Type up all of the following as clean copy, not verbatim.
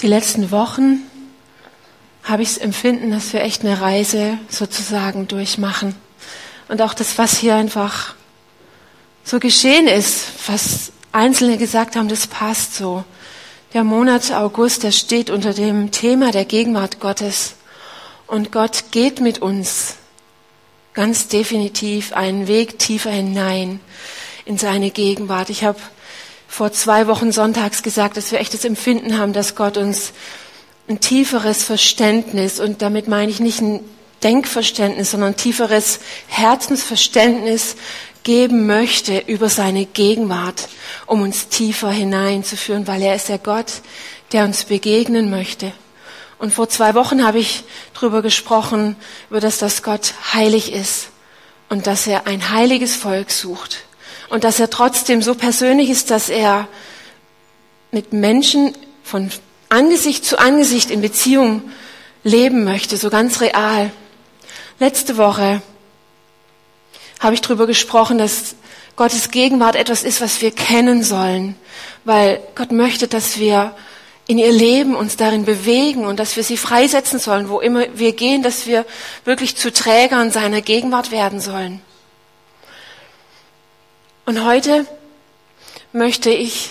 Die letzten Wochen habe ich das Empfinden, dass wir echt eine Reise sozusagen durchmachen. Und auch das, was hier einfach so geschehen ist, was Einzelne gesagt haben, das passt so. Der Monat August, der steht unter dem Thema der Gegenwart Gottes. Und Gott geht mit uns ganz definitiv einen Weg tiefer hinein in seine Gegenwart. Ich habe vor 2 Wochen sonntags gesagt, dass wir echt das Empfinden haben, dass Gott uns ein tieferes Verständnis, und damit meine ich nicht ein Denkverständnis, sondern ein tieferes Herzensverständnis geben möchte über seine Gegenwart, um uns tiefer hineinzuführen, weil er ist der Gott, der uns begegnen möchte. Und vor 2 Wochen habe ich darüber gesprochen, über das, dass Gott heilig ist und dass er ein heiliges Volk sucht und dass er trotzdem so persönlich ist, dass er mit Menschen von Angesicht zu Angesicht in Beziehung leben möchte, so ganz real. Letzte Woche habe ich darüber gesprochen, dass Gottes Gegenwart etwas ist, was wir kennen sollen, weil Gott möchte, dass wir in ihr Leben uns darin bewegen und dass wir sie freisetzen sollen, wo immer wir gehen, dass wir wirklich zu Trägern seiner Gegenwart werden sollen. Und heute möchte ich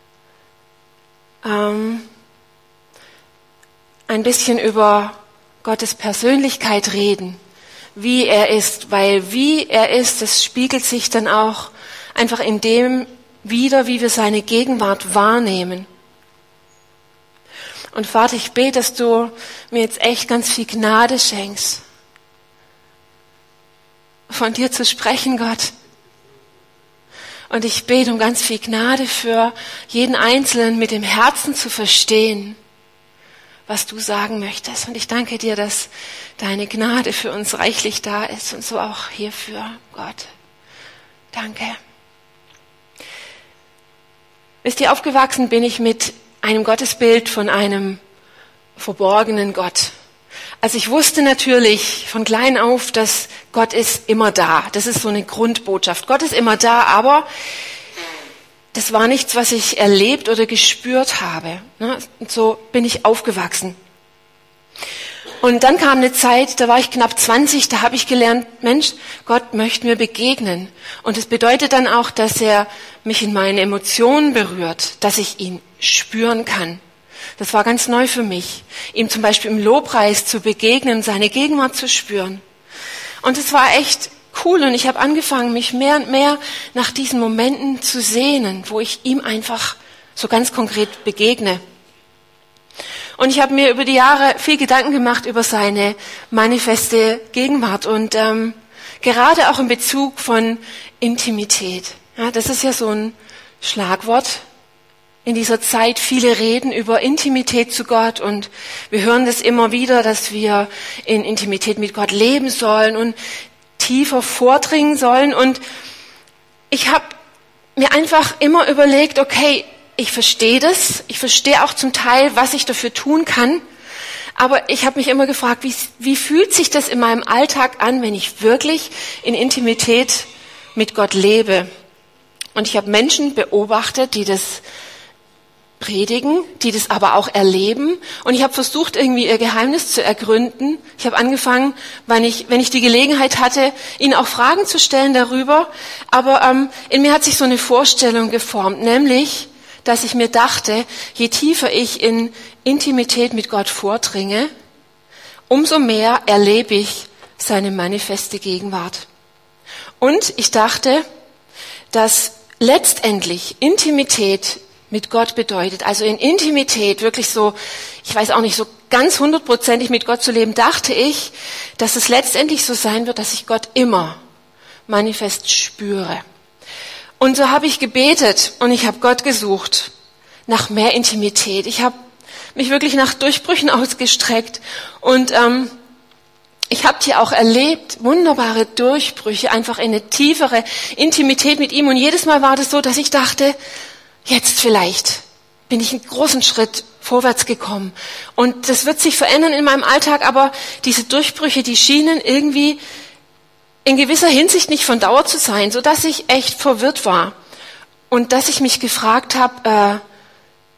ein bisschen über Gottes Persönlichkeit reden, wie er ist, weil wie er ist, das spiegelt sich dann auch einfach in dem wider, wie wir seine Gegenwart wahrnehmen. Und Vater, ich bete, dass du mir jetzt echt ganz viel Gnade schenkst, von dir zu sprechen, Gott. Und ich bete um ganz viel Gnade für jeden Einzelnen, mit dem Herzen zu verstehen, was du sagen möchtest. Und ich danke dir, dass deine Gnade für uns reichlich da ist und so auch hierfür, Gott. Danke. Wisst ihr, aufgewachsen bin ich mit einem Gottesbild von einem verborgenen Gott. Also ich wusste natürlich von klein auf, dass Gott ist immer da. Das ist so eine Grundbotschaft. Gott ist immer da, aber das war nichts, was ich erlebt oder gespürt habe. Und so bin ich aufgewachsen. Und dann kam eine Zeit, da war ich knapp 20, da habe ich gelernt, Mensch, Gott möchte mir begegnen. Und das bedeutet dann auch, dass er mich in meine Emotionen berührt, dass ich ihn spüren kann. Das war ganz neu für mich, ihm zum Beispiel im Lobpreis zu begegnen, seine Gegenwart zu spüren. Und es war echt cool, und ich habe angefangen, mich mehr und mehr nach diesen Momenten zu sehnen, wo ich ihm einfach so ganz konkret begegne. Und ich habe mir über die Jahre viel Gedanken gemacht über seine manifeste Gegenwart und gerade auch in Bezug von Intimität. Ja, das ist ja so ein Schlagwort in dieser Zeit. Viele reden über Intimität zu Gott, und wir hören das immer wieder, dass wir in Intimität mit Gott leben sollen und tiefer vordringen sollen. Und ich habe mir einfach immer überlegt, okay, ich verstehe das, ich verstehe auch zum Teil, was ich dafür tun kann, aber ich habe mich immer gefragt, wie fühlt sich das in meinem Alltag an, wenn ich wirklich in Intimität mit Gott lebe? Und ich habe Menschen beobachtet, die das predigen, die das aber auch erleben, und ich habe versucht, irgendwie ihr Geheimnis zu ergründen. Ich habe angefangen, wenn ich die Gelegenheit hatte, ihnen auch Fragen zu stellen darüber, aber in mir hat sich so eine Vorstellung geformt, nämlich, dass ich mir dachte, je tiefer ich in Intimität mit Gott vordringe, umso mehr erlebe ich seine manifeste Gegenwart. Und ich dachte, dass letztendlich Intimität mit Gott bedeutet, also in Intimität wirklich so, ich weiß auch nicht, so ganz 100%ig mit Gott zu leben, dachte ich, dass es letztendlich so sein wird, dass ich Gott immer manifest spüre. Und so habe ich gebetet und ich habe Gott gesucht nach mehr Intimität. Ich habe mich wirklich nach Durchbrüchen ausgestreckt und ich habe die auch erlebt, wunderbare Durchbrüche, einfach in eine tiefere Intimität mit ihm. Und jedes Mal war das so, dass ich dachte, jetzt vielleicht bin ich einen großen Schritt vorwärts gekommen. Und das wird sich verändern in meinem Alltag, aber diese Durchbrüche, die schienen irgendwie in gewisser Hinsicht nicht von Dauer zu sein, so dass ich echt verwirrt war und dass ich mich gefragt habe,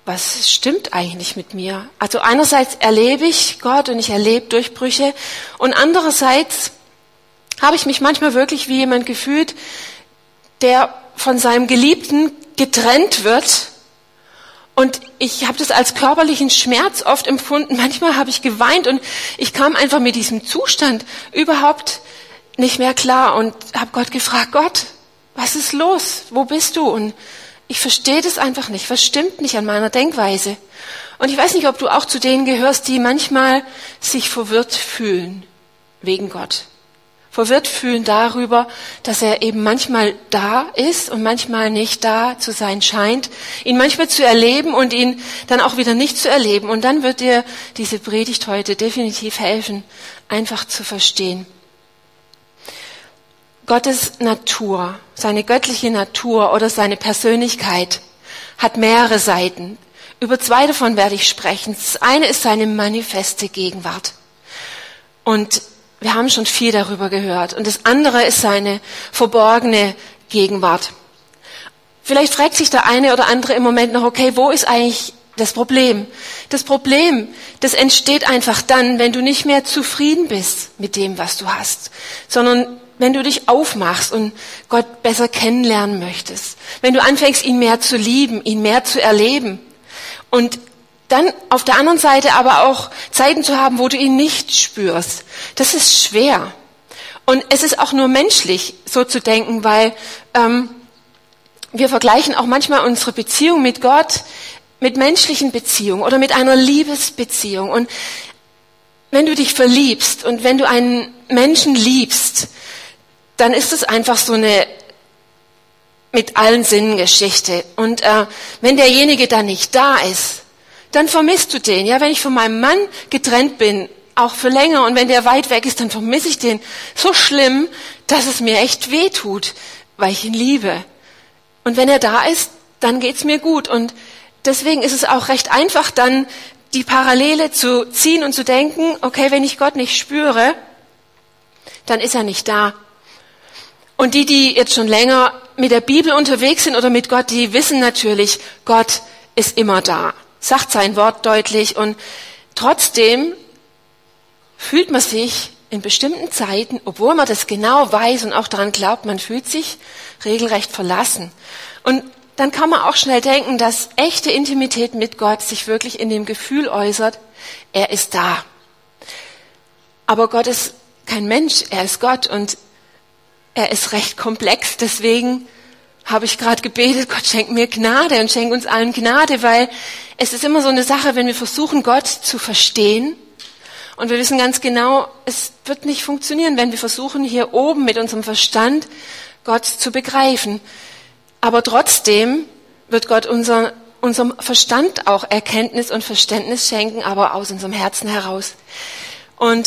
was stimmt eigentlich mit mir? Also einerseits erlebe ich Gott und ich erlebe Durchbrüche und andererseits habe ich mich manchmal wirklich wie jemand gefühlt, der von seinem Geliebten getrennt wird. Und ich habe das als körperlichen Schmerz oft empfunden. Manchmal habe ich geweint und ich kam einfach mit diesem Zustand überhaupt nicht mehr klar und habe Gott gefragt, Gott, was ist los? Wo bist du? Und ich verstehe das einfach nicht. Was stimmt nicht an meiner Denkweise? Und ich weiß nicht, ob du auch zu denen gehörst, die manchmal sich verwirrt fühlen wegen Gott. Verwirrt fühlen darüber, dass er eben manchmal da ist und manchmal nicht da zu sein scheint, ihn manchmal zu erleben und ihn dann auch wieder nicht zu erleben. Und dann wird dir diese Predigt heute definitiv helfen, einfach zu verstehen. Gottes Natur, seine göttliche Natur oder seine Persönlichkeit hat mehrere Seiten. Über zwei davon werde ich sprechen. Das eine ist seine manifeste Gegenwart. Und wir haben schon viel darüber gehört. Und das andere ist seine verborgene Gegenwart. Vielleicht fragt sich der eine oder andere im Moment noch, okay, wo ist eigentlich das Problem? Das Problem, das entsteht einfach dann, wenn du nicht mehr zufrieden bist mit dem, was du hast, sondern wenn du dich aufmachst und Gott besser kennenlernen möchtest, wenn du anfängst, ihn mehr zu lieben, ihn mehr zu erleben und dann auf der anderen Seite aber auch Zeiten zu haben, wo du ihn nicht spürst. Das ist schwer. Und es ist auch nur menschlich, so zu denken, weil wir vergleichen auch manchmal unsere Beziehung mit Gott mit menschlichen Beziehungen oder mit einer Liebesbeziehung. Und wenn du dich verliebst und wenn du einen Menschen liebst, dann ist es einfach so eine mit allen Sinnen Geschichte. Und wenn derjenige dann nicht da ist, dann vermisst du den. Ja, wenn ich von meinem Mann getrennt bin, auch für länger, und wenn der weit weg ist, dann vermisse ich den so schlimm, dass es mir echt weh tut, weil ich ihn liebe. Und wenn er da ist, dann geht's mir gut. Und deswegen ist es auch recht einfach, dann die Parallele zu ziehen und zu denken, okay, wenn ich Gott nicht spüre, dann ist er nicht da. Und die jetzt schon länger mit der Bibel unterwegs sind oder mit Gott, die wissen natürlich, Gott ist immer da, sagt sein Wort deutlich. Und trotzdem fühlt man sich in bestimmten Zeiten, obwohl man das genau weiß und auch daran glaubt, man fühlt sich regelrecht verlassen. Und dann kann man auch schnell denken, dass echte Intimität mit Gott sich wirklich in dem Gefühl äußert, er ist da. Aber Gott ist kein Mensch, er ist Gott und er ist recht komplex. Deswegen habe ich gerade gebetet, Gott schenkt mir Gnade und schenkt uns allen Gnade, weil es ist immer so eine Sache, wenn wir versuchen, Gott zu verstehen. Und wir wissen ganz genau, es wird nicht funktionieren, wenn wir versuchen, hier oben mit unserem Verstand Gott zu begreifen. Aber trotzdem wird Gott unserem Verstand auch Erkenntnis und Verständnis schenken, aber aus unserem Herzen heraus. Und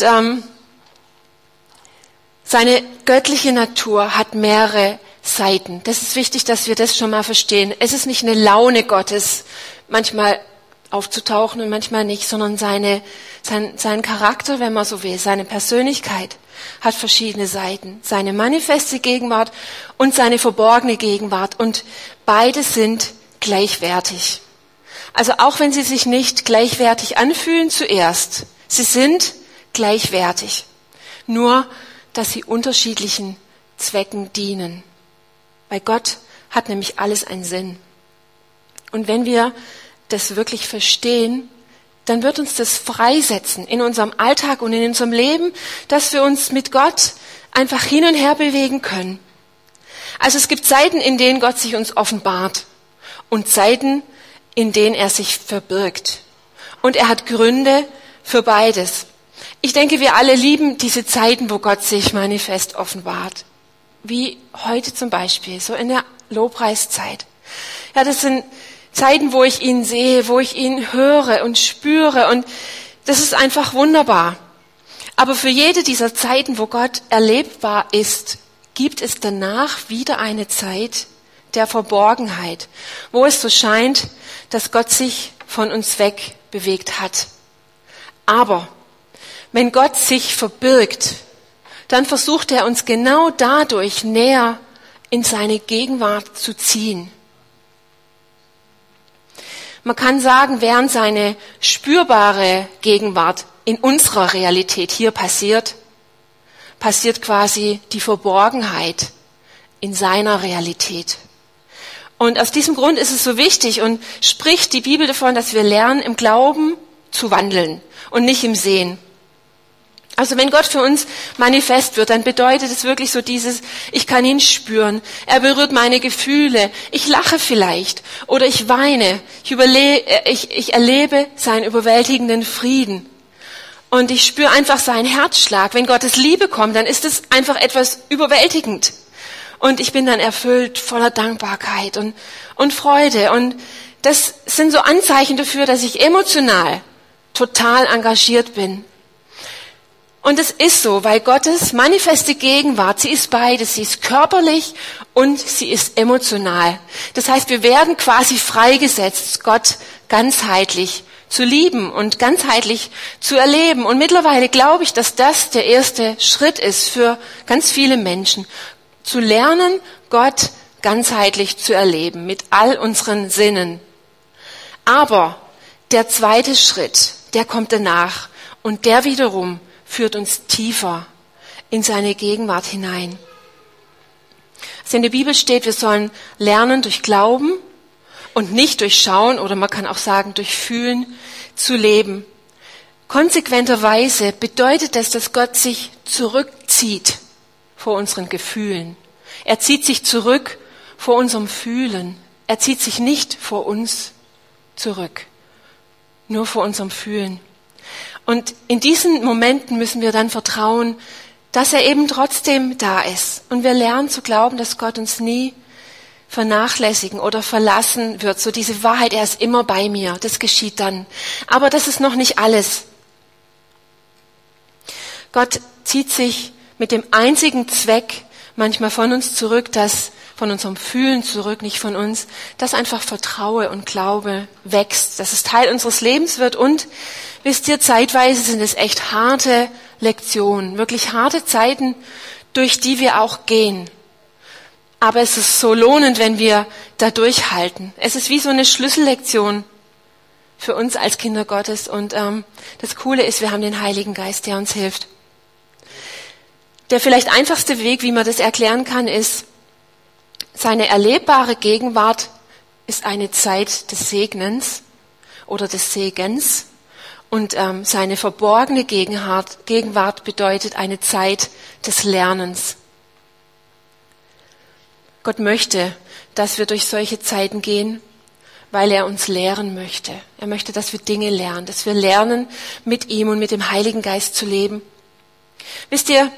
seine göttliche Natur hat mehrere Seiten. Das ist wichtig, dass wir das schon mal verstehen. Es ist nicht eine Laune Gottes, manchmal aufzutauchen und manchmal nicht, sondern sein Charakter, wenn man so will, seine Persönlichkeit hat verschiedene Seiten. Seine manifeste Gegenwart und seine verborgene Gegenwart. Und beide sind gleichwertig. Also auch wenn sie sich nicht gleichwertig anfühlen zuerst, sie sind gleichwertig. Nur, dass sie unterschiedlichen Zwecken dienen. Bei Gott hat nämlich alles einen Sinn. Und wenn wir das wirklich verstehen, dann wird uns das freisetzen in unserem Alltag und in unserem Leben, dass wir uns mit Gott einfach hin und her bewegen können. Also es gibt Zeiten, in denen Gott sich uns offenbart und Zeiten, in denen er sich verbirgt. Und er hat Gründe für beides. Ich denke, wir alle lieben diese Zeiten, wo Gott sich manifest offenbart. Wie heute zum Beispiel, so in der Lobpreiszeit. Ja, das sind Zeiten, wo ich ihn sehe, wo ich ihn höre und spüre, und das ist einfach wunderbar. Aber für jede dieser Zeiten, wo Gott erlebbar ist, gibt es danach wieder eine Zeit der Verborgenheit, wo es so scheint, dass Gott sich von uns weg bewegt hat. Aber wenn Gott sich verbirgt, dann versucht er uns genau dadurch näher in seine Gegenwart zu ziehen. Man kann sagen, während seine spürbare Gegenwart in unserer Realität hier passiert, passiert quasi die Verborgenheit in seiner Realität. Und aus diesem Grund ist es so wichtig und spricht die Bibel davon, dass wir lernen, im Glauben zu wandeln und nicht im Sehen. Also wenn Gott für uns manifest wird, dann bedeutet es wirklich so dieses, ich kann ihn spüren, er berührt meine Gefühle, ich lache vielleicht oder ich weine, ich erlebe seinen überwältigenden Frieden und ich spüre einfach seinen Herzschlag. Wenn Gottes Liebe kommt, dann ist es einfach etwas überwältigend und ich bin dann erfüllt voller Dankbarkeit und Freude und das sind so Anzeichen dafür, dass ich emotional total engagiert bin. Und es ist so, weil Gottes manifeste Gegenwart, sie ist beides, sie ist körperlich und sie ist emotional. Das heißt, wir werden quasi freigesetzt, Gott ganzheitlich zu lieben und ganzheitlich zu erleben. Und mittlerweile glaube ich, dass das der erste Schritt ist für ganz viele Menschen, zu lernen, Gott ganzheitlich zu erleben, mit all unseren Sinnen. Aber der zweite Schritt, der kommt danach und der wiederum führt uns tiefer in seine Gegenwart hinein. Also in der Bibel steht, wir sollen lernen durch Glauben und nicht durch Schauen oder man kann auch sagen durch Fühlen zu leben. Konsequenterweise bedeutet das, dass Gott sich zurückzieht vor unseren Gefühlen. Er zieht sich zurück vor unserem Fühlen. Er zieht sich nicht vor uns zurück, nur vor unserem Fühlen. Und in diesen Momenten müssen wir dann vertrauen, dass er eben trotzdem da ist. Und wir lernen zu glauben, dass Gott uns nie vernachlässigen oder verlassen wird. So diese Wahrheit, er ist immer bei mir. Das geschieht dann. Aber das ist noch nicht alles. Gott zieht sich mit dem einzigen Zweck manchmal von uns zurück, dass von unserem Fühlen zurück, nicht von uns, dass einfach Vertraue und Glaube wächst, dass es Teil unseres Lebens wird und, wisst ihr, zeitweise sind es echt harte Lektionen, wirklich harte Zeiten, durch die wir auch gehen. Aber es ist so lohnend, wenn wir da durchhalten. Es ist wie so eine Schlüssellektion für uns als Kinder Gottes und das Coole ist, wir haben den Heiligen Geist, der uns hilft. Der vielleicht einfachste Weg, wie man das erklären kann, ist, seine erlebbare Gegenwart ist eine Zeit des Segnens oder des Segens und seine verborgene Gegenwart bedeutet eine Zeit des Lernens. Gott möchte, dass wir durch solche Zeiten gehen, weil er uns lehren möchte. Er möchte, dass wir Dinge lernen, dass wir lernen, mit ihm und mit dem Heiligen Geist zu leben. Wisst ihr,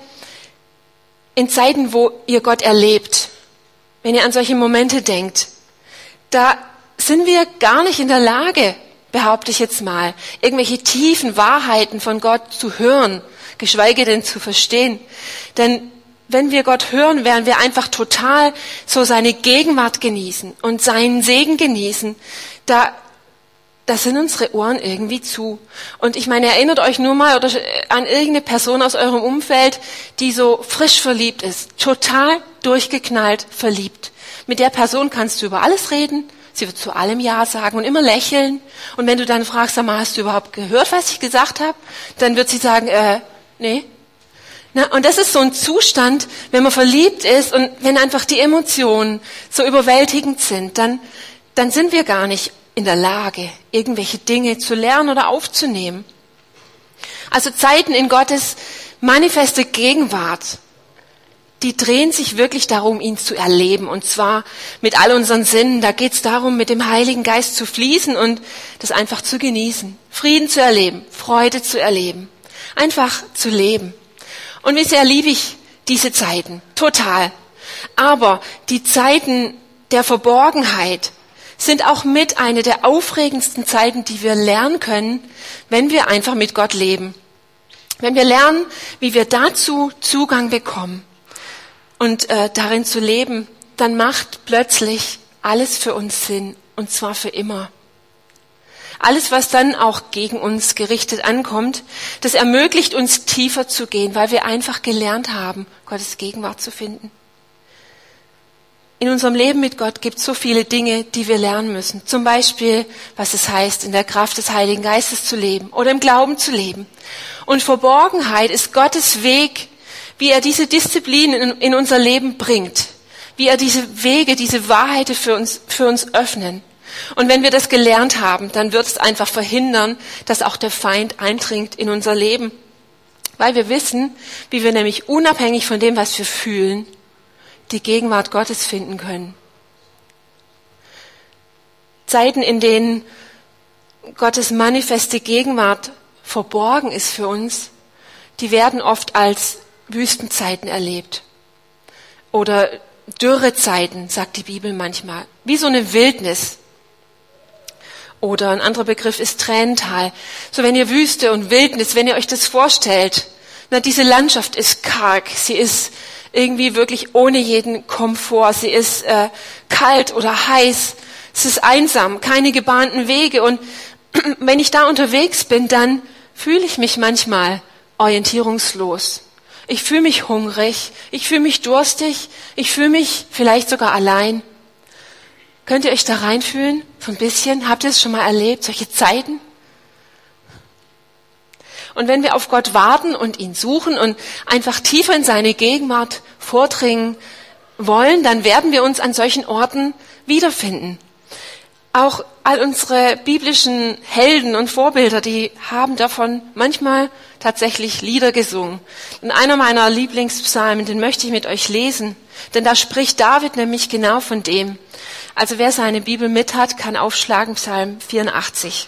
in Zeiten, wo ihr Gott erlebt, wenn ihr an solche Momente denkt, da sind wir gar nicht in der Lage, behaupte ich jetzt mal, irgendwelche tiefen Wahrheiten von Gott zu hören, geschweige denn zu verstehen. Denn wenn wir Gott hören, werden wir einfach total so seine Gegenwart genießen und seinen Segen genießen. Da sind unsere Ohren irgendwie zu. Und ich meine, erinnert euch nur mal an irgendeine Person aus eurem Umfeld, die so frisch verliebt ist, total durchgeknallt verliebt. Mit der Person kannst du über alles reden, sie wird zu allem Ja sagen und immer lächeln. Und wenn du dann fragst, sag mal, hast du überhaupt gehört, was ich gesagt habe? Dann wird sie sagen, nee. Na, und das ist so ein Zustand, wenn man verliebt ist und wenn einfach die Emotionen so überwältigend sind, dann sind wir gar nicht in der Lage, irgendwelche Dinge zu lernen oder aufzunehmen. Also Zeiten in Gottes manifeste Gegenwart, die drehen sich wirklich darum, ihn zu erleben. Und zwar mit all unseren Sinnen. Da geht es darum, mit dem Heiligen Geist zu fließen und das einfach zu genießen. Frieden zu erleben, Freude zu erleben. Einfach zu leben. Und wie sehr liebe ich diese Zeiten. Total. Aber die Zeiten der Verborgenheit sind auch mit eine der aufregendsten Zeiten, die wir lernen können, wenn wir einfach mit Gott leben. Wenn wir lernen, wie wir dazu Zugang bekommen und darin zu leben, dann macht plötzlich alles für uns Sinn, und zwar für immer. Alles, was dann auch gegen uns gerichtet ankommt, das ermöglicht uns tiefer zu gehen, weil wir einfach gelernt haben, Gottes Gegenwart zu finden. in unserem Leben mit Gott gibt es so viele Dinge, die wir lernen müssen. Zum Beispiel, was es heißt, in der Kraft des Heiligen Geistes zu leben oder im Glauben zu leben. Und Verborgenheit ist Gottes Weg, wie er diese Disziplin in unser Leben bringt, wie er diese Wege, diese Wahrheiten für uns öffnen. Und wenn wir das gelernt haben, dann wird es einfach verhindern, dass auch der Feind eindringt in unser Leben. Weil wir wissen, wie wir nämlich unabhängig von dem, was wir fühlen, die Gegenwart Gottes finden können. Zeiten, in denen Gottes manifeste Gegenwart verborgen ist für uns, die werden oft als Wüstenzeiten erlebt. Oder Dürrezeiten, sagt die Bibel manchmal. Wie so eine Wildnis. Oder ein anderer Begriff ist Tränental. So wenn ihr Wüste und Wildnis, wenn ihr euch das vorstellt, diese Landschaft ist karg, sie ist irgendwie wirklich ohne jeden Komfort, sie ist kalt oder heiß, es ist einsam, keine gebahnten Wege. Und wenn ich da unterwegs bin, dann fühle ich mich manchmal orientierungslos. Ich fühle mich hungrig, ich fühle mich durstig, ich fühle mich vielleicht sogar allein. Könnt ihr euch da reinfühlen? So ein bisschen? Habt ihr es schon mal erlebt, solche Zeiten? Und wenn wir auf Gott warten und ihn suchen und einfach tiefer in seine Gegenwart vordringen wollen, dann werden wir uns an solchen Orten wiederfinden. Auch all unsere biblischen Helden und Vorbilder, die haben davon manchmal tatsächlich Lieder gesungen. Und einer meiner Lieblingspsalmen, den möchte ich mit euch lesen, denn da spricht David nämlich genau von dem. Also wer seine Bibel mit hat, kann aufschlagen, Psalm 84.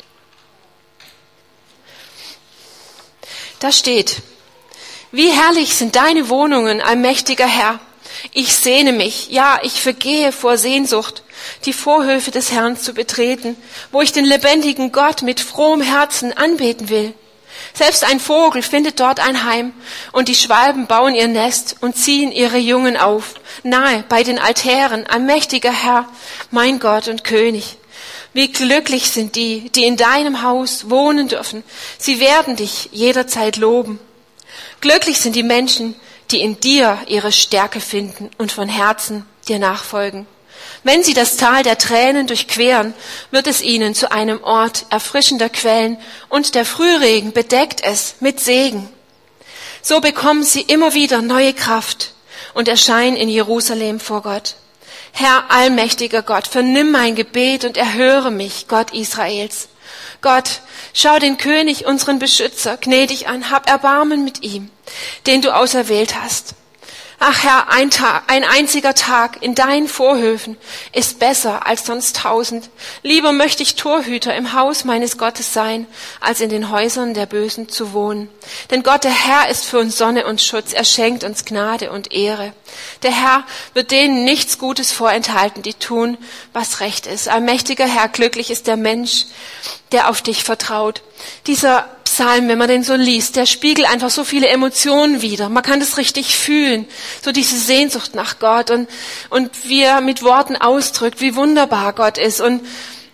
Da steht: Wie herrlich sind deine Wohnungen, allmächtiger Herr. Ich sehne mich, ja, ich vergehe vor Sehnsucht, die Vorhöfe des Herrn zu betreten, wo ich den lebendigen Gott mit frohem Herzen anbeten will. Selbst ein Vogel findet dort ein Heim, und die Schwalben bauen ihr Nest und ziehen ihre Jungen auf, nahe bei den Altären, allmächtiger Herr, mein Gott und König. Wie glücklich sind die, die in deinem Haus wohnen dürfen. Sie werden dich jederzeit loben. Glücklich sind die Menschen, die in dir ihre Stärke finden und von Herzen dir nachfolgen. Wenn sie das Tal der Tränen durchqueren, wird es ihnen zu einem Ort erfrischender Quellen, und der Frühregen bedeckt es mit Segen. So bekommen sie immer wieder neue Kraft und erscheinen in Jerusalem vor Gott. Herr, allmächtiger Gott, vernimm mein Gebet und erhöre mich, Gott Israels. Gott, schau den König, unseren Beschützer, gnädig an, hab Erbarmen mit ihm, den du auserwählt hast. Ach Herr, ein einziger Tag in deinen Vorhöfen ist besser als sonst 1000. Lieber möchte ich Torhüter im Haus meines Gottes sein, als in den Häusern der Bösen zu wohnen. Denn Gott, der Herr, ist für uns Sonne und Schutz. Er schenkt uns Gnade und Ehre. Der Herr wird denen nichts Gutes vorenthalten, die tun, was recht ist. Allmächtiger Herr, glücklich ist der Mensch, der auf dich vertraut. Dieser Psalm, wenn man den so liest, der spiegelt einfach so viele Emotionen wider. Man kann das richtig fühlen, so diese Sehnsucht nach Gott und wie er mit Worten ausdrückt, wie wunderbar Gott ist. Und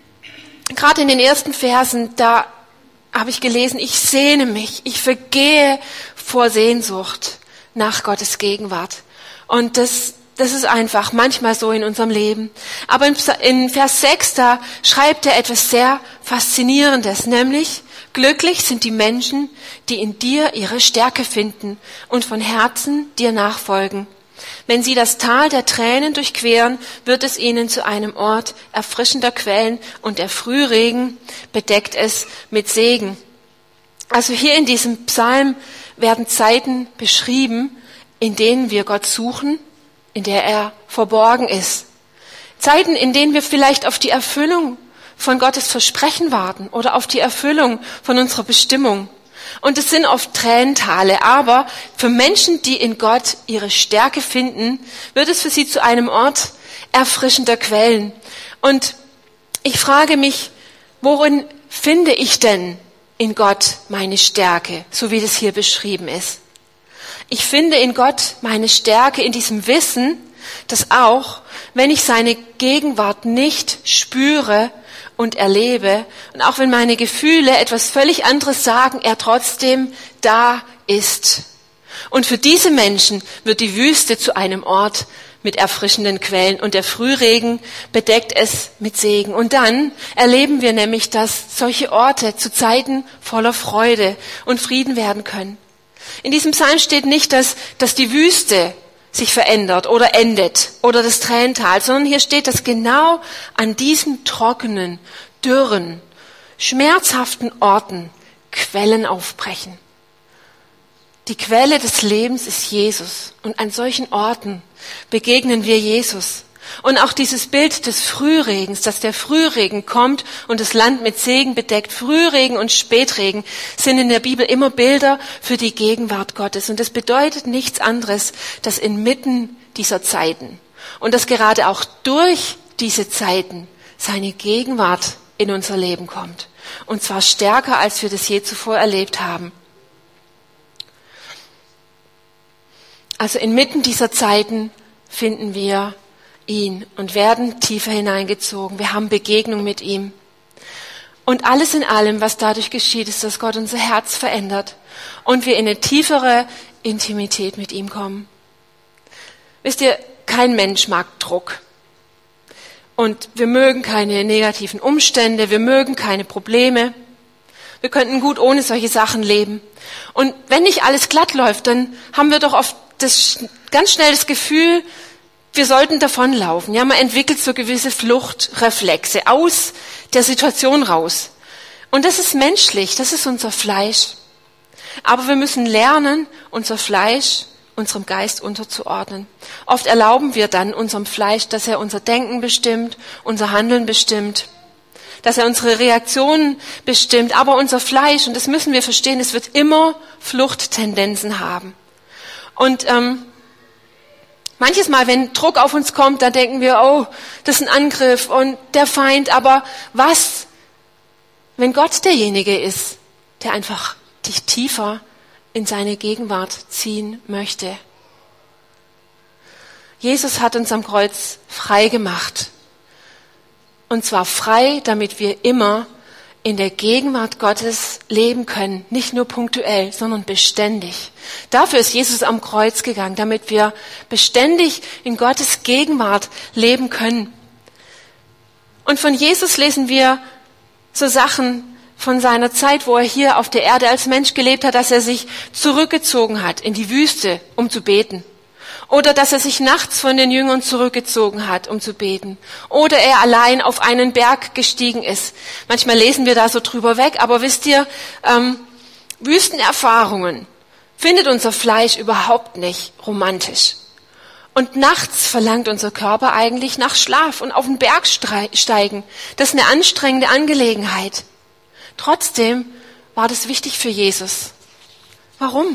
gerade in den ersten Versen, da habe ich gelesen, ich sehne mich, ich vergehe vor Sehnsucht nach Gottes Gegenwart. Und das ist einfach manchmal so in unserem Leben. Aber in Vers 6, da schreibt er etwas sehr Faszinierendes, nämlich: Glücklich sind die Menschen, die in dir ihre Stärke finden und von Herzen dir nachfolgen. Wenn sie das Tal der Tränen durchqueren, wird es ihnen zu einem Ort erfrischender Quellen, und der Frühregen bedeckt es mit Segen. Also hier in diesem Psalm werden Zeiten beschrieben, in denen wir Gott suchen, in der er verborgen ist. Zeiten, in denen wir vielleicht auf die Erfüllung von Gottes Versprechen warten oder auf die Erfüllung von unserer Bestimmung. Und es sind oft Tränentale, aber für Menschen, die in Gott ihre Stärke finden, wird es für sie zu einem Ort erfrischender Quellen. Und ich frage mich, worin finde ich denn in Gott meine Stärke, so wie das hier beschrieben ist? Ich finde in Gott meine Stärke in diesem Wissen, dass auch, wenn ich seine Gegenwart nicht spüre und erlebe, und auch wenn meine Gefühle etwas völlig anderes sagen, er trotzdem da ist. Und für diese Menschen wird die Wüste zu einem Ort mit erfrischenden Quellen und der Frühregen bedeckt es mit Segen. Und dann erleben wir nämlich, dass solche Orte zu Zeiten voller Freude und Frieden werden können. In diesem Psalm steht nicht, dass die Wüste sich verändert oder endet oder das Tränental, sondern hier steht, dass genau an diesen trockenen, dürren, schmerzhaften Orten Quellen aufbrechen. Die Quelle des Lebens ist Jesus. Und an solchen Orten begegnen wir Jesus. Und auch dieses Bild des Frühregens, dass der Frühregen kommt und das Land mit Segen bedeckt, Frühregen und Spätregen, sind in der Bibel immer Bilder für die Gegenwart Gottes. Und das bedeutet nichts anderes, dass inmitten dieser Zeiten und dass gerade auch durch diese Zeiten seine Gegenwart in unser Leben kommt. Und zwar stärker, als wir das je zuvor erlebt haben. Also inmitten dieser Zeiten finden wir ihn und werden tiefer hineingezogen. Wir haben Begegnung mit ihm. Und alles in allem, was dadurch geschieht, ist, dass Gott unser Herz verändert und wir in eine tiefere Intimität mit ihm kommen. Wisst ihr, kein Mensch mag Druck. Und wir mögen keine negativen Umstände, wir mögen keine Probleme. Wir könnten gut ohne solche Sachen leben. Und wenn nicht alles glatt läuft, dann haben wir doch oft ganz schnell das Gefühl, wir sollten davonlaufen. Ja, man entwickelt so gewisse Fluchtreflexe aus der Situation raus. Und das ist menschlich, das ist unser Fleisch. Aber wir müssen lernen, unser Fleisch unserem Geist unterzuordnen. Oft erlauben wir dann unserem Fleisch, dass er unser Denken bestimmt, unser Handeln bestimmt, dass er unsere Reaktionen bestimmt. Aber unser Fleisch, und das müssen wir verstehen, es wird immer Fluchttendenzen haben. Und manches Mal, wenn Druck auf uns kommt, dann denken wir, oh, das ist ein Angriff und der Feind. Aber was, wenn Gott derjenige ist, der einfach dich tiefer in seine Gegenwart ziehen möchte? Jesus hat uns am Kreuz frei gemacht. Und zwar frei, damit wir immer in der Gegenwart Gottes leben können. Nicht nur punktuell, sondern beständig. Dafür ist Jesus am Kreuz gegangen, damit wir beständig in Gottes Gegenwart leben können. Und von Jesus lesen wir so Sachen von seiner Zeit, wo er hier auf der Erde als Mensch gelebt hat, dass er sich zurückgezogen hat in die Wüste, um zu beten. Oder dass er sich nachts von den Jüngern zurückgezogen hat, um zu beten. Oder er allein auf einen Berg gestiegen ist. Manchmal lesen wir da so drüber weg, aber wisst ihr, Wüstenerfahrungen findet unser Fleisch überhaupt nicht romantisch. Und nachts verlangt unser Körper eigentlich nach Schlaf und auf den Berg steigen. Das ist eine anstrengende Angelegenheit. Trotzdem war das wichtig für Jesus. Warum?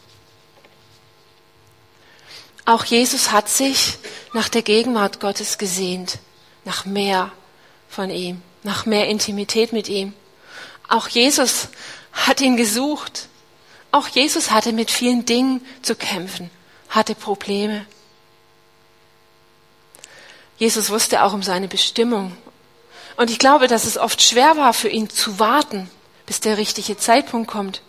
Auch Jesus hat sich nach der Gegenwart Gottes gesehnt, nach mehr von ihm, nach mehr Intimität mit ihm. Auch Jesus hat ihn gesucht. Auch Jesus hatte mit vielen Dingen zu kämpfen, hatte Probleme. Jesus wusste auch um seine Bestimmung. Und ich glaube, dass es oft schwer war für ihn zu warten, bis der richtige Zeitpunkt kommt.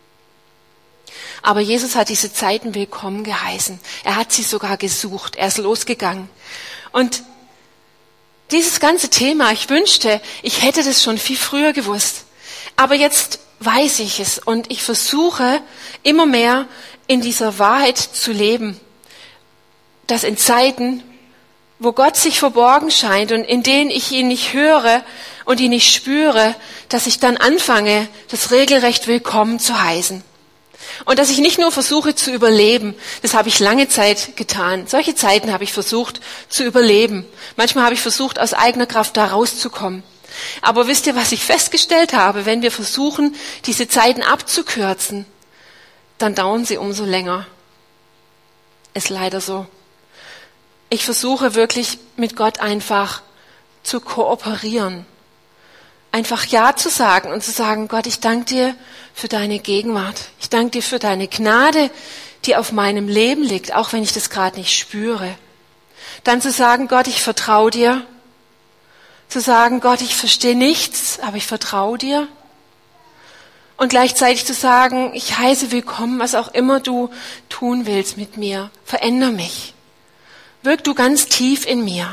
Aber Jesus hat diese Zeiten willkommen geheißen. Er hat sie sogar gesucht. Er ist losgegangen. Und dieses ganze Thema, ich wünschte, ich hätte das schon viel früher gewusst. Aber jetzt weiß ich es und ich versuche immer mehr in dieser Wahrheit zu leben, dass in Zeiten, wo Gott sich verborgen scheint und in denen ich ihn nicht höre und ihn nicht spüre, dass ich dann anfange, das regelrecht willkommen zu heißen. Und dass ich nicht nur versuche zu überleben, das habe ich lange Zeit getan. Solche Zeiten habe ich versucht zu überleben. Manchmal habe ich versucht, aus eigener Kraft da rauszukommen. Aber wisst ihr, was ich festgestellt habe? Wenn wir versuchen, diese Zeiten abzukürzen, dann dauern sie umso länger. Ist leider so. Ich versuche wirklich mit Gott einfach zu kooperieren. Einfach Ja zu sagen und zu sagen, Gott, ich danke dir für deine Gegenwart. Ich danke dir für deine Gnade, die auf meinem Leben liegt, auch wenn ich das gerade nicht spüre. Dann zu sagen, Gott, ich vertraue dir. Zu sagen, Gott, ich verstehe nichts, aber ich vertraue dir. Und gleichzeitig zu sagen, ich heiße willkommen, was auch immer du tun willst mit mir. Veränder mich. Wirk du ganz tief in mir.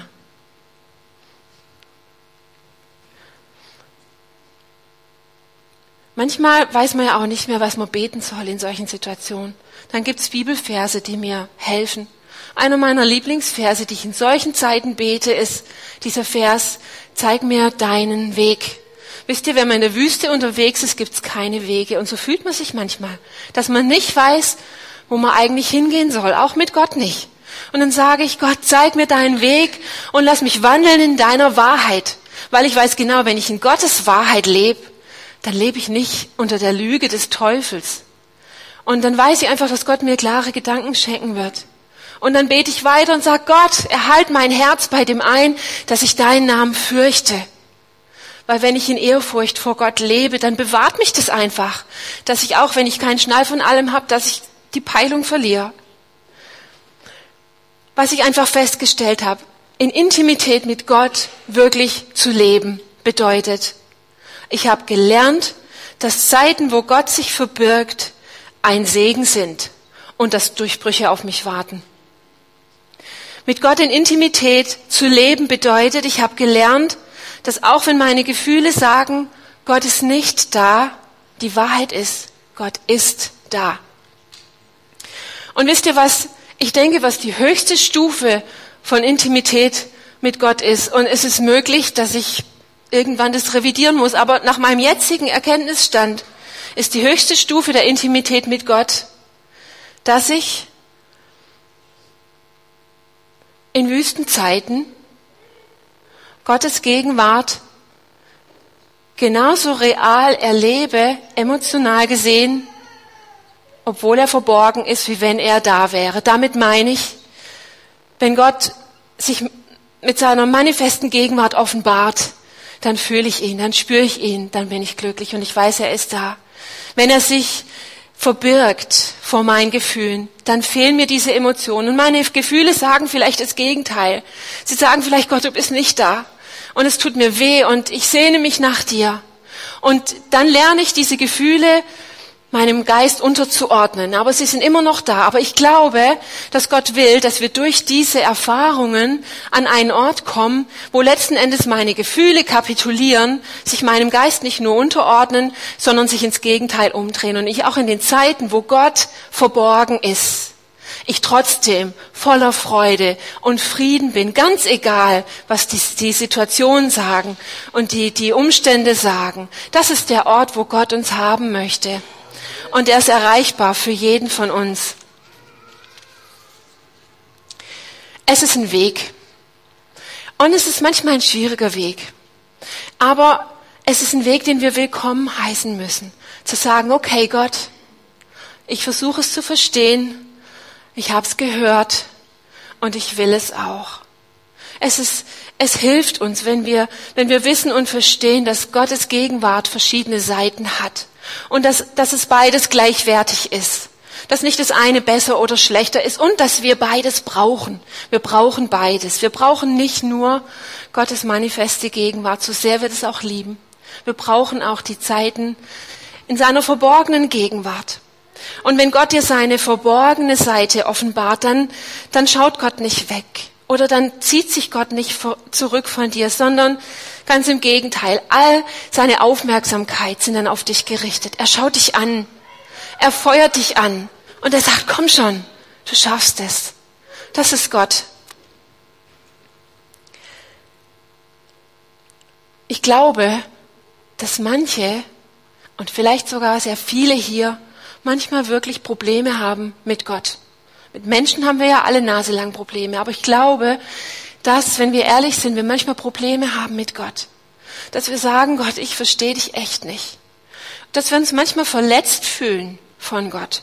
Manchmal weiß man ja auch nicht mehr, was man beten soll in solchen Situationen. Dann gibt's Bibelverse, die mir helfen. Einer meiner Lieblingsverse, die ich in solchen Zeiten bete, ist dieser Vers: Zeig mir deinen Weg. Wisst ihr, wenn man in der Wüste unterwegs ist, gibt's keine Wege. Und so fühlt man sich manchmal, dass man nicht weiß, wo man eigentlich hingehen soll, auch mit Gott nicht. Und dann sage ich: Gott, zeig mir deinen Weg und lass mich wandeln in deiner Wahrheit. Weil ich weiß genau, wenn ich in Gottes Wahrheit lebe, dann lebe ich nicht unter der Lüge des Teufels. Und dann weiß ich einfach, dass Gott mir klare Gedanken schenken wird. Und dann bete ich weiter und sage: Gott, erhalt mein Herz bei dem ein, dass ich deinen Namen fürchte. Weil wenn ich in Ehrfurcht vor Gott lebe, dann bewahrt mich das einfach, dass ich auch, wenn ich keinen Schnall von allem habe, dass ich die Peilung verliere. Was ich einfach festgestellt habe, in Intimität mit Gott wirklich zu leben, bedeutet, ich habe gelernt, dass Zeiten, wo Gott sich verbirgt, ein Segen sind und dass Durchbrüche auf mich warten. Mit Gott in Intimität zu leben bedeutet, ich habe gelernt, dass auch wenn meine Gefühle sagen, Gott ist nicht da, die Wahrheit ist, Gott ist da. Und wisst ihr was? Ich denke, was die höchste Stufe von Intimität mit Gott ist, und es ist möglich, dass ich irgendwann das revidieren muss, aber nach meinem jetzigen Erkenntnisstand ist die höchste Stufe der Intimität mit Gott, dass ich in Wüstenzeiten Gottes Gegenwart genauso real erlebe, emotional gesehen, obwohl er verborgen ist, wie wenn er da wäre. Damit meine ich, wenn Gott sich mit seiner manifesten Gegenwart offenbart, dann fühle ich ihn, dann spüre ich ihn, dann bin ich glücklich und ich weiß, er ist da. Wenn er sich verbirgt vor meinen Gefühlen, dann fehlen mir diese Emotionen. Und meine Gefühle sagen vielleicht das Gegenteil. Sie sagen vielleicht: Gott, du bist nicht da. Und es tut mir weh und ich sehne mich nach dir. Und dann lerne ich diese Gefühle meinem Geist unterzuordnen. Aber sie sind immer noch da. Aber ich glaube, dass Gott will, dass wir durch diese Erfahrungen an einen Ort kommen, wo letzten Endes meine Gefühle kapitulieren, sich meinem Geist nicht nur unterordnen, sondern sich ins Gegenteil umdrehen. Und ich auch in den Zeiten, wo Gott verborgen ist, ich trotzdem voller Freude und Frieden bin, ganz egal, was die Situationen sagen und die Umstände sagen. Das ist der Ort, wo Gott uns haben möchte. Und er ist erreichbar für jeden von uns. Es ist ein Weg. Und es ist manchmal ein schwieriger Weg. Aber es ist ein Weg, den wir willkommen heißen müssen. Zu sagen: Okay, Gott, ich versuche es zu verstehen. Ich habe es gehört und ich will es auch. Es hilft uns, wenn wir wissen und verstehen, dass Gottes Gegenwart verschiedene Seiten hat und dass es beides gleichwertig ist, dass nicht das eine besser oder schlechter ist und dass wir beides brauchen. Wir brauchen beides. Wir brauchen nicht nur Gottes manifeste Gegenwart, so sehr wir das auch lieben. Wir brauchen auch die Zeiten in seiner verborgenen Gegenwart. Und wenn Gott dir seine verborgene Seite offenbart, dann schaut Gott nicht weg. Oder dann zieht sich Gott nicht zurück von dir, sondern ganz im Gegenteil. All seine Aufmerksamkeit sind dann auf dich gerichtet. Er schaut dich an. Er feuert dich an. Und er sagt: Komm schon, du schaffst es. Das ist Gott. Ich glaube, dass manche und vielleicht sogar sehr viele hier manchmal wirklich Probleme haben mit Gott. Mit Menschen haben wir ja alle naselang Probleme, aber ich glaube, dass, wenn wir ehrlich sind, wir manchmal Probleme haben mit Gott. Dass wir sagen: Gott, ich verstehe dich echt nicht. Dass wir uns manchmal verletzt fühlen von Gott.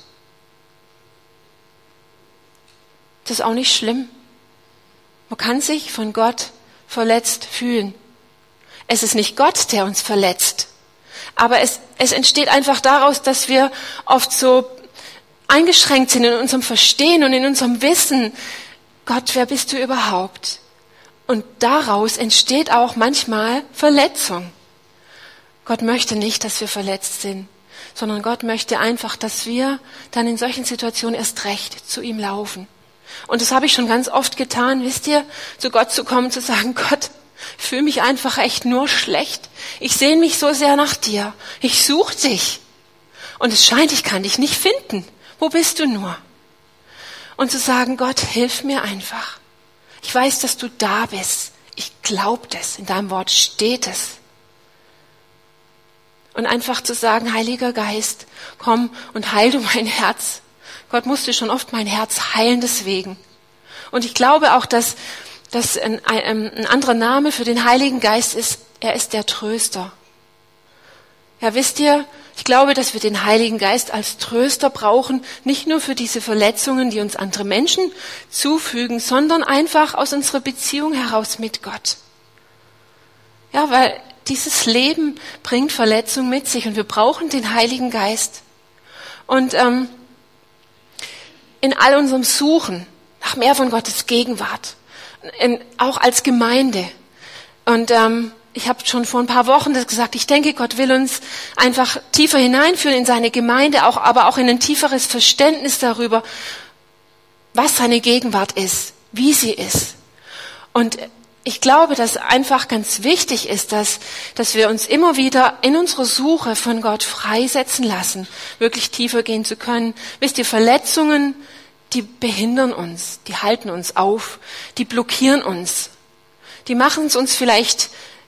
Das ist auch nicht schlimm. Man kann sich von Gott verletzt fühlen. Es ist nicht Gott, der uns verletzt. Aber es entsteht einfach daraus, dass wir oft so eingeschränkt sind in unserem Verstehen und in unserem Wissen. Gott, wer bist du überhaupt? Und daraus entsteht auch manchmal Verletzung. Gott möchte nicht, dass wir verletzt sind, sondern Gott möchte einfach, dass wir dann in solchen Situationen erst recht zu ihm laufen. Und das habe ich schon ganz oft getan, wisst ihr, zu Gott zu kommen, zu sagen, Gott, ich fühle mich einfach echt nur schlecht. Ich sehne mich so sehr nach dir. Ich suche dich. Und es scheint, ich kann dich nicht finden. Wo bist du nur? Und zu sagen, Gott, hilf mir einfach. Ich weiß, dass du da bist. Ich glaube das. In deinem Wort steht es. Und einfach zu sagen, Heiliger Geist, komm und heil du mein Herz. Gott musste schon oft mein Herz heilen deswegen. Und ich glaube auch, dass ein anderer Name für den Heiligen Geist ist, er ist der Tröster. Ja, wisst ihr, ich glaube, dass wir den Heiligen Geist als Tröster brauchen, nicht nur für diese Verletzungen, die uns andere Menschen zufügen, sondern einfach aus unserer Beziehung heraus mit Gott. Ja, weil dieses Leben bringt Verletzung mit sich und wir brauchen den Heiligen Geist. Und in all unserem Suchen nach mehr von Gottes Gegenwart, auch als Gemeinde. Und ich habe schon vor ein paar Wochen das gesagt, ich denke, Gott will uns einfach tiefer hineinführen in seine Gemeinde, aber auch in ein tieferes Verständnis darüber, was seine Gegenwart ist, wie sie ist. Und ich glaube, dass einfach ganz wichtig ist, dass wir uns immer wieder in unserer Suche von Gott freisetzen lassen, wirklich tiefer gehen zu können. Wisst ihr, Verletzungen, die behindern uns, die halten uns auf, die blockieren uns. Die machen es uns vielleicht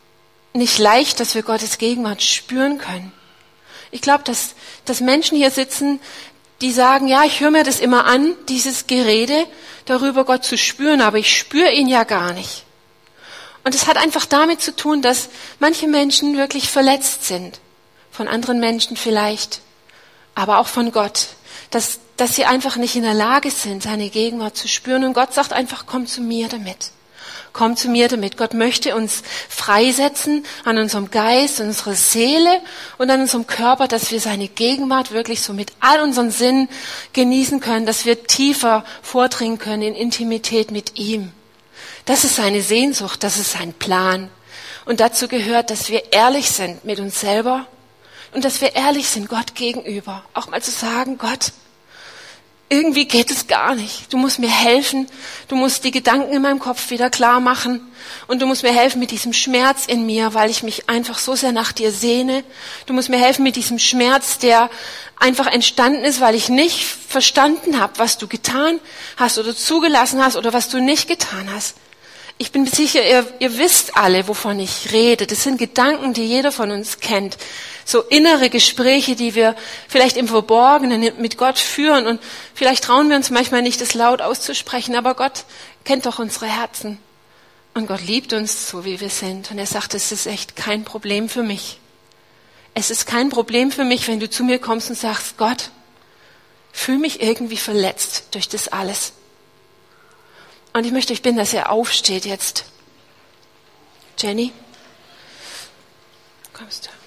nicht leicht, dass wir Gottes Gegenwart spüren können. Ich glaube, dass Menschen hier sitzen, die sagen, ja, ich höre mir das immer an, dieses Gerede darüber, Gott zu spüren, aber ich spüre ihn ja gar nicht. Und es hat einfach damit zu tun, dass manche Menschen wirklich verletzt sind. Von anderen Menschen vielleicht, aber auch von Gott. Dass sie einfach nicht in der Lage sind, seine Gegenwart zu spüren. Und Gott sagt einfach, komm zu mir damit. Komm zu mir damit. Gott möchte uns freisetzen an unserem Geist, an unserer Seele und an unserem Körper, dass wir seine Gegenwart wirklich so mit all unseren Sinnen genießen können, dass wir tiefer vordringen können in Intimität mit ihm. Das ist seine Sehnsucht, das ist sein Plan. Und dazu gehört, dass wir ehrlich sind mit uns selber und dass wir ehrlich sind Gott gegenüber. Auch mal zu sagen, Gott, irgendwie geht es gar nicht. Du musst mir helfen. Du musst die Gedanken in meinem Kopf wieder klar machen. Und du musst mir helfen mit diesem Schmerz in mir, weil ich mich einfach so sehr nach dir sehne. Du musst mir helfen mit diesem Schmerz, der einfach entstanden ist, weil ich nicht verstanden habe, was du getan hast oder zugelassen hast oder was du nicht getan hast. Ich bin sicher, ihr wisst alle, wovon ich rede. Das sind Gedanken, die jeder von uns kennt. So innere Gespräche, die wir vielleicht im Verborgenen mit Gott führen. Und vielleicht trauen wir uns manchmal nicht, das laut auszusprechen. Aber Gott kennt doch unsere Herzen. Und Gott liebt uns so, wie wir sind. Und er sagt, es ist echt kein Problem für mich. Es ist kein Problem für mich, wenn du zu mir kommst und sagst, Gott, fühle mich irgendwie verletzt durch das alles. Und ich möchte euch bitten, dass ihr aufsteht jetzt. Jenny, kommst du?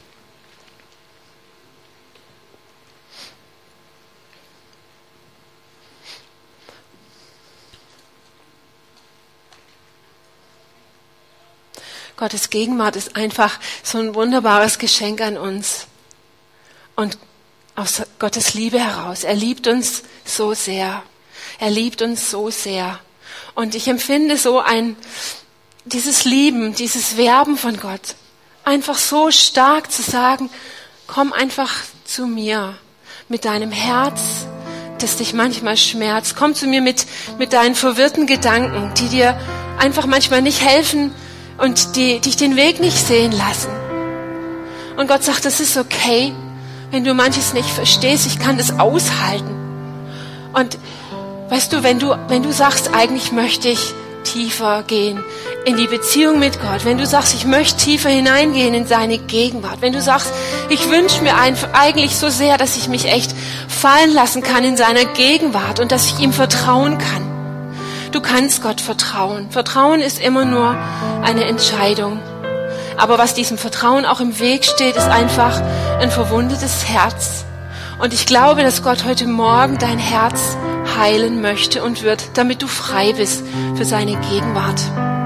Gottes Gegenwart ist einfach so ein wunderbares Geschenk an uns. Und aus Gottes Liebe heraus. Er liebt uns so sehr. Er liebt uns so sehr. Und ich empfinde so dieses Lieben, dieses Werben von Gott, einfach so stark zu sagen, komm einfach zu mir mit deinem Herz, das dich manchmal schmerzt. Komm zu mir mit deinen verwirrten Gedanken, die dir einfach manchmal nicht helfen und die dich den Weg nicht sehen lassen. Und Gott sagt, das ist okay, wenn du manches nicht verstehst, ich kann das aushalten. Und weißt du, wenn du sagst, eigentlich möchte ich tiefer gehen in die Beziehung mit Gott, wenn du sagst, ich möchte tiefer hineingehen in seine Gegenwart, wenn du sagst, ich wünsche mir eigentlich so sehr, dass ich mich echt fallen lassen kann in seiner Gegenwart und dass ich ihm vertrauen kann. Du kannst Gott vertrauen. Vertrauen ist immer nur eine Entscheidung. Aber was diesem Vertrauen auch im Weg steht, ist einfach ein verwundetes Herz. Und ich glaube, dass Gott heute Morgen dein Herz heilen möchte und wird, damit du frei bist für seine Gegenwart.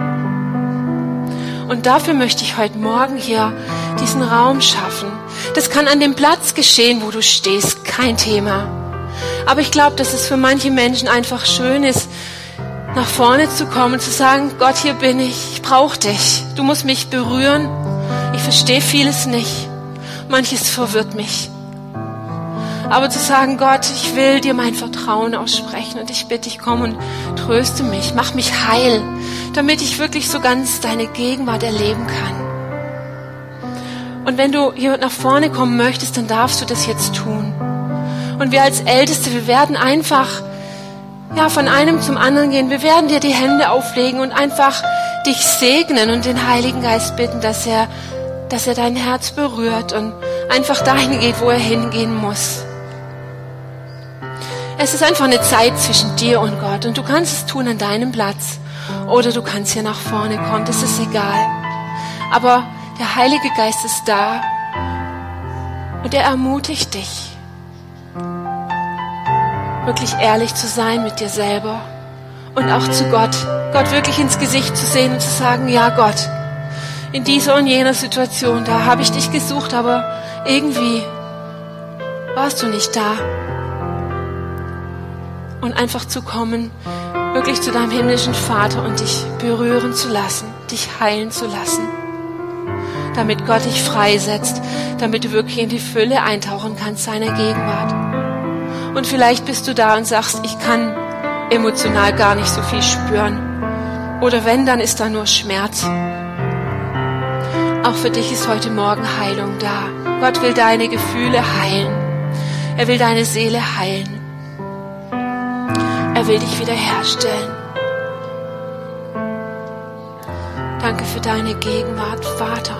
Und dafür möchte ich heute Morgen hier diesen Raum schaffen. Das kann an dem Platz geschehen, wo du stehst, kein Thema. Aber ich glaube, dass es für manche Menschen einfach schön ist, nach vorne zu kommen und zu sagen, Gott, hier bin ich brauche dich. Du musst mich berühren. Ich verstehe vieles nicht. Manches verwirrt mich. Aber zu sagen, Gott, ich will dir mein Vertrauen aussprechen und ich bitte dich, komm und tröste mich, mach mich heil, damit ich wirklich so ganz deine Gegenwart erleben kann. Und wenn du hier nach vorne kommen möchtest, dann darfst du das jetzt tun. Und wir als Älteste, wir werden einfach von einem zum anderen gehen. Wir werden dir die Hände auflegen und einfach dich segnen und den Heiligen Geist bitten, dass er dein Herz berührt und einfach dahin geht, wo er hingehen muss. Es ist einfach eine Zeit zwischen dir und Gott und du kannst es tun an deinem Platz oder du kannst hier nach vorne kommen, das ist egal. Aber der Heilige Geist ist da und er ermutigt dich, wirklich ehrlich zu sein mit dir selber und auch zu Gott. Gott wirklich ins Gesicht zu sehen und zu sagen, ja Gott, in dieser und jener Situation, da habe ich dich gesucht, aber irgendwie warst du nicht da. Und einfach zu kommen, wirklich zu deinem himmlischen Vater und dich berühren zu lassen, dich heilen zu lassen, damit Gott dich freisetzt, damit du wirklich in die Fülle eintauchen kannst seiner Gegenwart. Und vielleicht bist du da und sagst, ich kann emotional gar nicht so viel spüren. Oder wenn, dann ist da nur Schmerz. Auch für dich ist heute Morgen Heilung da. Gott will deine Gefühle heilen. Er will deine Seele heilen. Er will dich wiederherstellen. Danke für deine Gegenwart, Vater.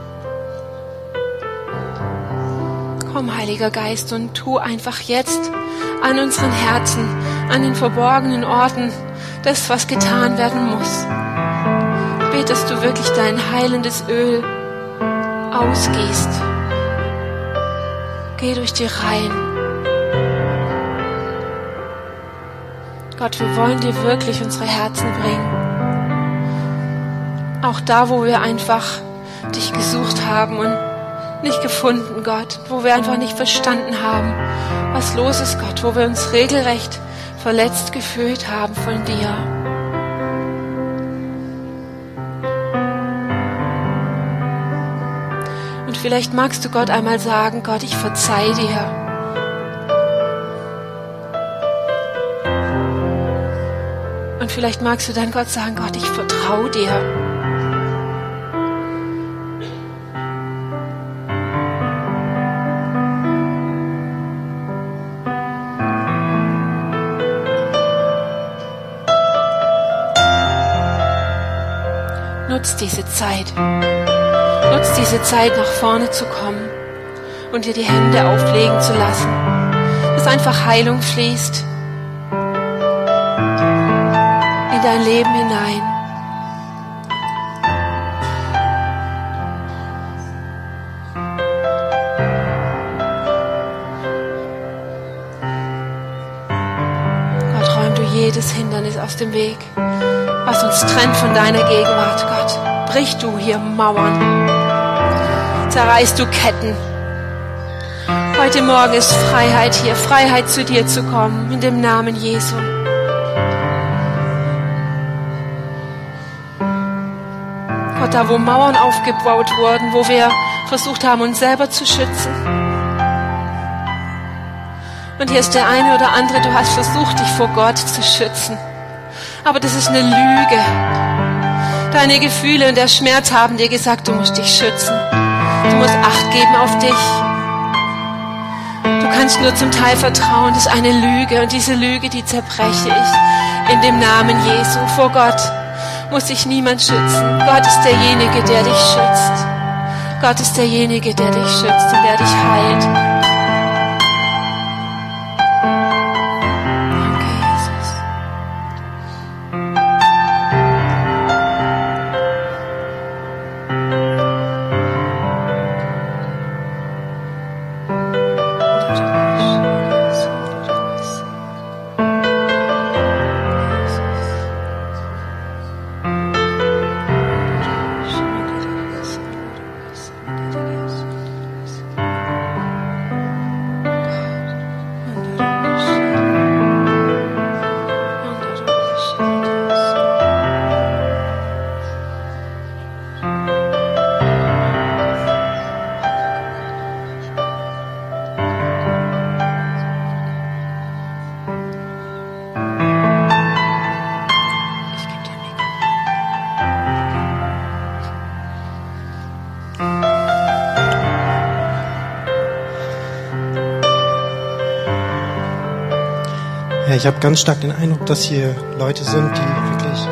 Komm, Heiliger Geist, und tu einfach jetzt an unseren Herzen, an den verborgenen Orten, das, was getan werden muss. Bet, dass du wirklich dein heilendes Öl ausgießt. Geh durch die Reihen. Gott, wir wollen dir wirklich unsere Herzen bringen. Auch da, wo wir einfach dich gesucht haben und nicht gefunden, Gott. Wo wir einfach nicht verstanden haben, was los ist, Gott. Wo wir uns regelrecht verletzt gefühlt haben von dir. Und vielleicht magst du Gott einmal sagen, Gott, ich verzeih dir. Und vielleicht magst du dann Gott sagen, Gott, ich vertraue dir. Nutz diese Zeit. Nutz diese Zeit, nach vorne zu kommen und dir die Hände auflegen zu lassen, dass einfach Heilung fließt in dein Leben hinein. Gott, räum du jedes Hindernis aus dem Weg, was uns trennt von deiner Gegenwart, Gott. Brich du hier Mauern. Zerreißt du Ketten. Heute Morgen ist Freiheit hier, Freiheit zu dir zu kommen, in dem Namen Jesu. Gott, da wo Mauern aufgebaut wurden, wo wir versucht haben, uns selber zu schützen. Und hier ist der eine oder andere, du hast versucht, dich vor Gott zu schützen. Aber das ist eine Lüge. Deine Gefühle und der Schmerz haben dir gesagt, du musst dich schützen. Du musst Acht geben auf dich. Du kannst nur zum Teil vertrauen. Das ist eine Lüge. Und diese Lüge, die zerbreche ich in dem Namen Jesu. Vor Gott muss sich niemand schützen. Gott ist derjenige, der dich schützt. Gott ist derjenige, der dich schützt und der dich heilt. Ja, ich habe ganz stark den Eindruck, dass hier Leute sind, die wirklich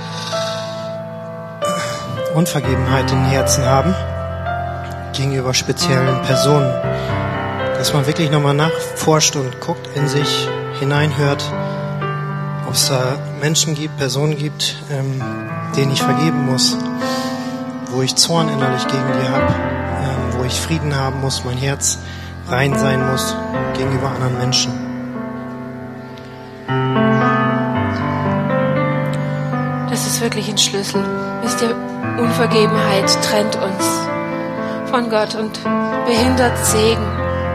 Unvergebenheit im Herzen haben gegenüber speziellen Personen. Dass man wirklich nochmal nachforscht und guckt, in sich hineinhört, ob es da Menschen gibt, Personen gibt, denen ich vergeben muss, wo ich Zorn innerlich gegen die habe, wo ich Frieden haben muss, mein Herz rein sein muss gegenüber anderen Menschen. Das ist wirklich ein Schlüssel. Wisst ihr, Unvergebenheit trennt uns von Gott und behindert Segen.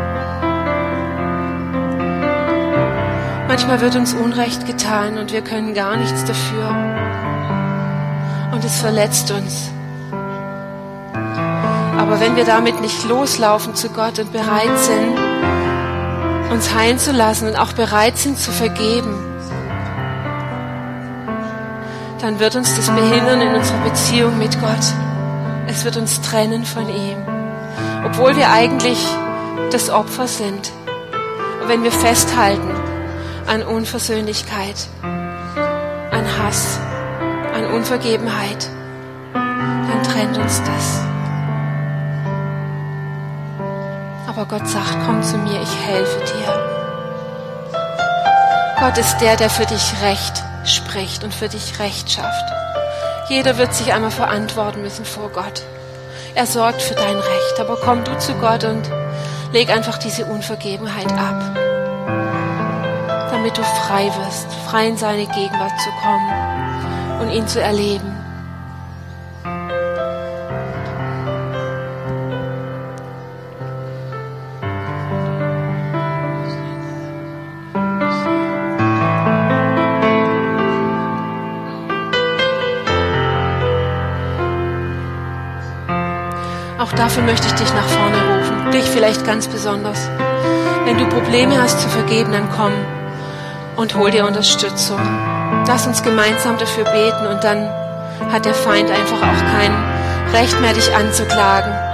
Manchmal wird uns Unrecht getan und wir können gar nichts dafür. Und es verletzt uns. Aber wenn wir damit nicht loslaufen zu Gott und bereit sind, uns heilen zu lassen und auch bereit sind zu vergeben, dann wird uns das behindern in unserer Beziehung mit Gott. Es wird uns trennen von ihm. Obwohl wir eigentlich das Opfer sind. Und wenn wir festhalten an Unversöhnlichkeit, an Hass, an Unvergebenheit, dann trennt uns das. Aber Gott sagt, komm zu mir, ich helfe dir. Gott ist der, der für dich Recht spricht und für dich Recht schafft. Jeder wird sich einmal verantworten müssen vor Gott. Er sorgt für dein Recht. Aber komm du zu Gott und leg einfach diese Unvergebenheit ab, damit du frei wirst, frei in seine Gegenwart zu kommen und ihn zu erleben. Auch dafür möchte ich dich nach vorne rufen, dich vielleicht ganz besonders. Wenn du Probleme hast zu vergeben, dann komm und hol dir Unterstützung. Lass uns gemeinsam dafür beten und dann hat der Feind einfach auch kein Recht mehr, dich anzuklagen.